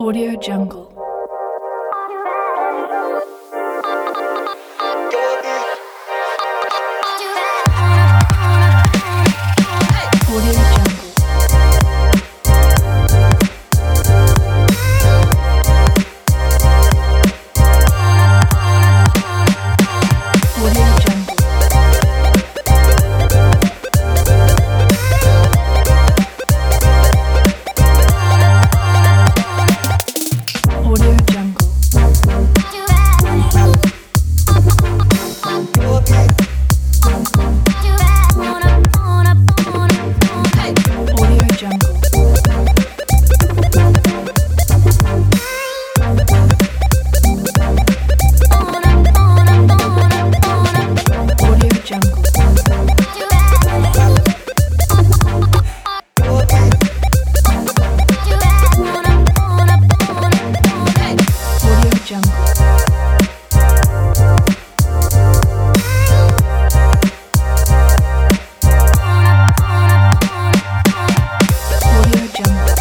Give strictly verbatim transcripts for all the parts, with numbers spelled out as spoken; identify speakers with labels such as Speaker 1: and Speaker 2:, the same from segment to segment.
Speaker 1: Audio Jungle. Audio Jungle. Audio Jungle. Audio Jungle. Audio Jungle. Audio Jungle. Audio Jungle. Audio Jungle.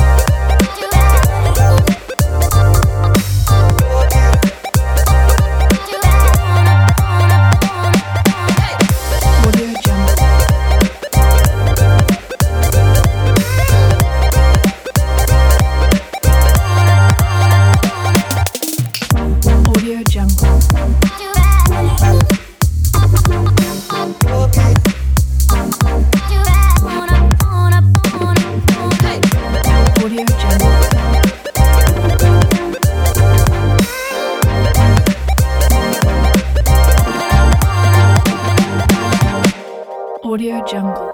Speaker 1: Audio Jungle. Audio Jungle. Audio Jungle. Audio Jungle.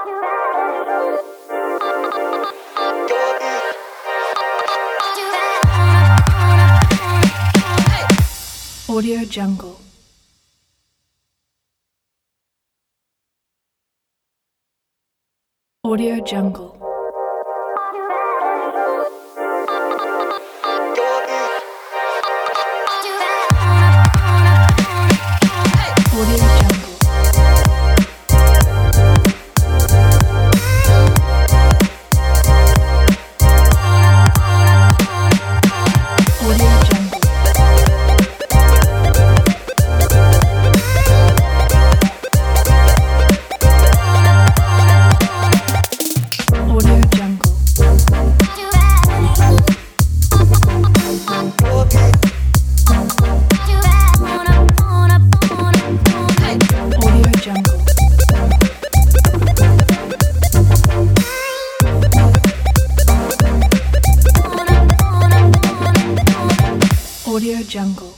Speaker 1: Audio Jungle. Audio Jungle. Audio Jungle. Audio Jungle. Audio Jungle. Audio Jungle. Audio Jungle.